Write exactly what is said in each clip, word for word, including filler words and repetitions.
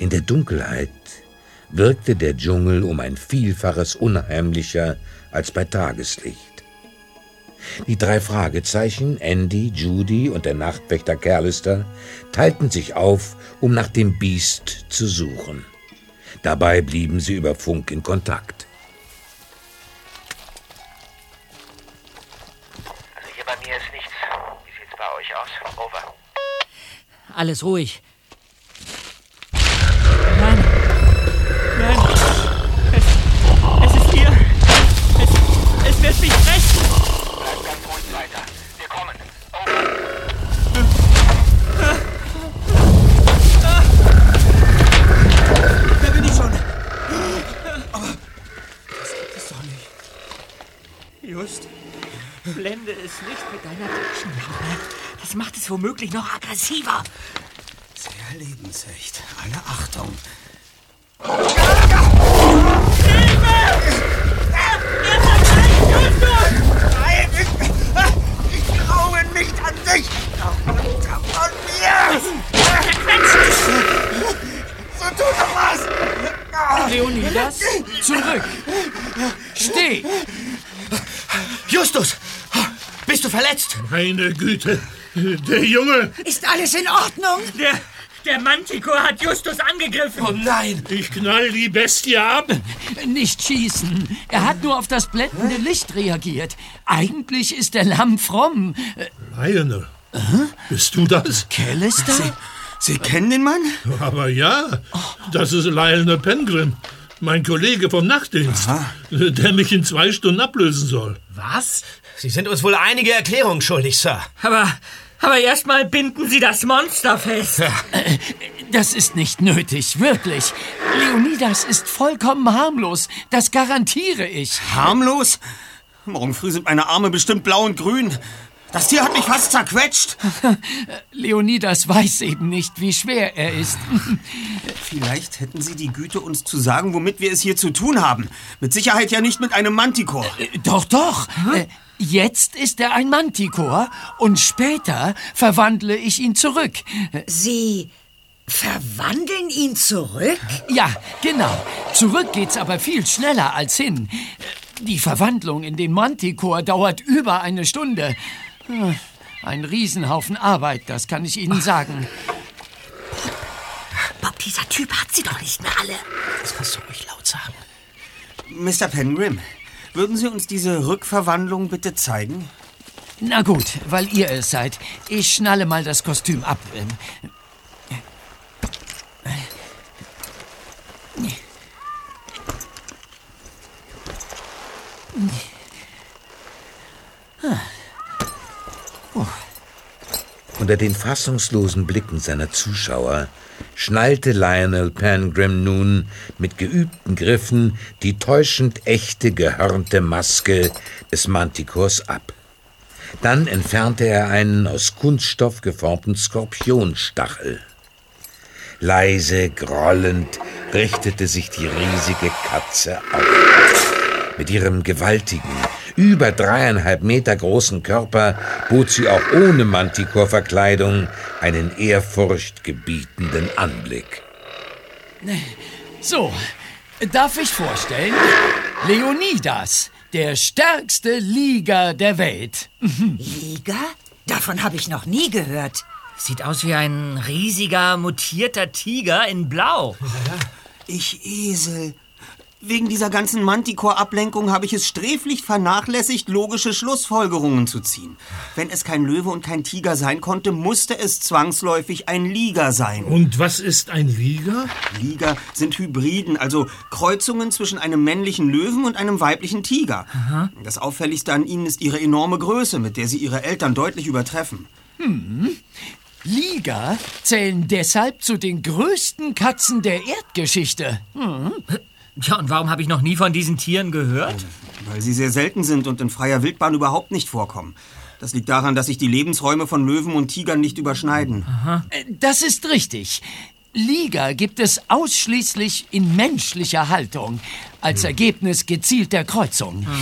In der Dunkelheit wirkte der Dschungel um ein Vielfaches unheimlicher als bei Tageslicht. Die drei Fragezeichen, Andy, Judy und der Nachtwächter Callister, teilten sich auf, um nach dem Biest zu suchen. Dabei blieben sie über Funk in Kontakt. Also hier bei mir ist nichts. Wie sieht's bei euch aus? Over. Alles ruhig. Nein. Nein. Es, es ist hier. Es, es wird mich fressen. Bleibt ganz ruhig weiter. Wir kommen. Over. Da bin ich schon. Aber das gibt es doch nicht. Just, blende es nicht mit deiner Taschenlampe. Das macht es womöglich noch aggressiver. Sehr lebensecht. Alle Achtung. Nein! Ich traue nicht an dich! Runter von mir! So, tu doch was! Leonidas, zurück! Steh! Justus! Bist du verletzt? Meine Güte, der Junge! Ist alles in Ordnung? Der, der Manticore hat Justus angegriffen. Oh nein! Ich knall die Bestie ab! Nicht schießen. Er hat nur auf das blendende Licht reagiert. Eigentlich ist der Lamm fromm. Lionel, bist du das? Callister? Sie, Sie kennen den Mann? Aber ja, das ist Lionel Pengrim, mein Kollege vom Nachtdienst, Aha. der mich in zwei Stunden ablösen soll. Was? Sie sind uns wohl einige Erklärungen schuldig, Sir. Aber, aber erstmal binden Sie das Monster fest. Äh, Das ist nicht nötig, wirklich. Leonidas ist vollkommen harmlos. Das garantiere ich. Harmlos? Morgen früh sind meine Arme bestimmt blau und grün. Das Tier hat mich fast zerquetscht. Leonidas weiß eben nicht, wie schwer er ist. Vielleicht hätten Sie die Güte, uns zu sagen, womit wir es hier zu tun haben. Mit Sicherheit ja nicht mit einem Manticore. Äh, Doch, doch. Äh, Jetzt ist er ein Manticore und später verwandle ich ihn zurück. Sie verwandeln ihn zurück? Ja, genau. Zurück geht's aber viel schneller als hin. Die Verwandlung in den Manticore dauert über eine Stunde. Ein Riesenhaufen Arbeit, das kann ich Ihnen sagen. Bob, dieser Typ hat sie doch nicht mehr alle. Das kannst du ruhig laut sagen. Mister Pengrim, würden Sie uns diese Rückverwandlung bitte zeigen? Na gut, weil ihr es seid. Ich schnalle mal das Kostüm ab. Oh. Unter den fassungslosen Blicken seiner Zuschauer schnallte Lionel Pengrim nun mit geübten Griffen die täuschend echte gehörnte Maske des Manticores ab. Dann entfernte er einen aus Kunststoff geformten Skorpionstachel. Leise, grollend richtete sich die riesige Katze auf. Mit ihrem gewaltigen, über dreieinhalb Meter großen Körper bot sie auch ohne Manticore-Verkleidung einen ehrfurchtgebietenden Anblick. So, darf ich vorstellen? Leonidas, der stärkste Liger der Welt. Liga? Davon habe ich noch nie gehört. Sieht aus wie ein riesiger, mutierter Tiger in Blau. Ich Esel. Wegen dieser ganzen Manticore-Ablenkung habe ich es sträflich vernachlässigt, logische Schlussfolgerungen zu ziehen. Wenn es kein Löwe und kein Tiger sein konnte, musste es zwangsläufig ein Liger sein. Und was ist ein Liger? Liger sind Hybriden, also Kreuzungen zwischen einem männlichen Löwen und einem weiblichen Tiger. Aha. Das Auffälligste an ihnen ist ihre enorme Größe, mit der sie ihre Eltern deutlich übertreffen. Hm. Liger zählen deshalb zu den größten Katzen der Erdgeschichte. Hm. Ja, und warum habe ich noch nie von diesen Tieren gehört? Weil sie sehr selten sind und in freier Wildbahn überhaupt nicht vorkommen. Das liegt daran, dass sich die Lebensräume von Löwen und Tigern nicht überschneiden. Aha. Das ist richtig. Liger gibt es ausschließlich in menschlicher Haltung, als Ergebnis gezielter Kreuzung.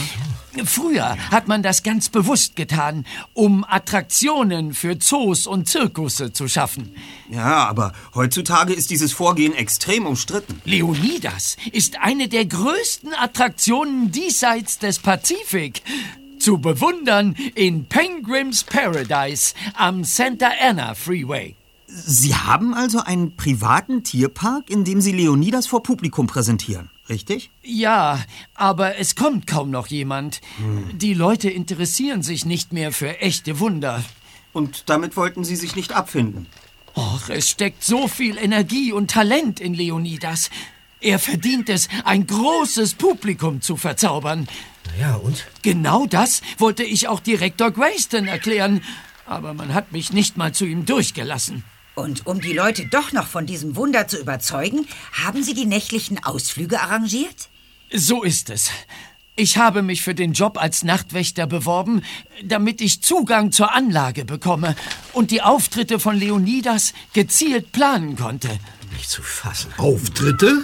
Früher hat man das ganz bewusst getan, um Attraktionen für Zoos und Zirkusse zu schaffen. Ja, aber heutzutage ist dieses Vorgehen extrem umstritten. Leonidas ist eine der größten Attraktionen diesseits des Pazifik. Zu bewundern in Penguins Paradise am Santa Ana Freeway. Sie haben also einen privaten Tierpark, in dem Sie Leonidas vor Publikum präsentieren, richtig? Ja, aber es kommt kaum noch jemand. Hm. Die Leute interessieren sich nicht mehr für echte Wunder. Und damit wollten Sie sich nicht abfinden? Och, es steckt so viel Energie und Talent in Leonidas. Er verdient es, ein großes Publikum zu verzaubern. Na ja, und? Genau das wollte ich auch Direktor Grayston erklären. Aber man hat mich nicht mal zu ihm durchgelassen. Und um die Leute doch noch von diesem Wunder zu überzeugen, haben Sie die nächtlichen Ausflüge arrangiert? So ist es. Ich habe mich für den Job als Nachtwächter beworben, damit ich Zugang zur Anlage bekomme und die Auftritte von Leonidas gezielt planen konnte. Nicht zu fassen. Auftritte?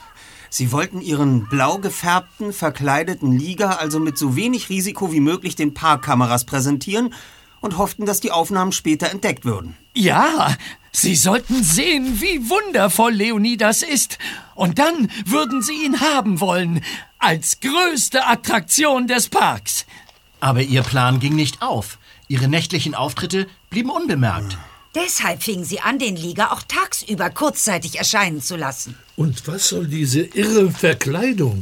Sie wollten Ihren blau gefärbten, verkleideten Liga also mit so wenig Risiko wie möglich den Parkkameras präsentieren und hofften, dass die Aufnahmen später entdeckt würden. Ja, Sie sollten sehen, wie wundervoll Leonidas ist. Und dann würden Sie ihn haben wollen, als größte Attraktion des Parks. Aber Ihr Plan ging nicht auf. Ihre nächtlichen Auftritte blieben unbemerkt. Deshalb fingen Sie an, den Liga auch tagsüber kurzzeitig erscheinen zu lassen. Und was soll diese irre Verkleidung?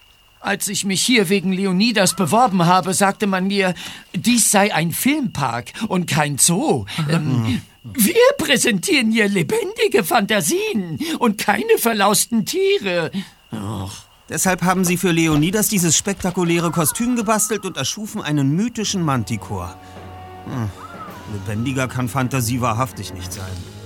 Als ich mich hier wegen Leonidas beworben habe, sagte man mir, dies sei ein Filmpark und kein Zoo. Ähm, wir präsentieren hier lebendige Fantasien und keine verlausten Tiere. Och. Deshalb haben sie für Leonidas dieses spektakuläre Kostüm gebastelt und erschufen einen mythischen Manticore. Hm. Lebendiger kann Fantasie wahrhaftig nicht sein.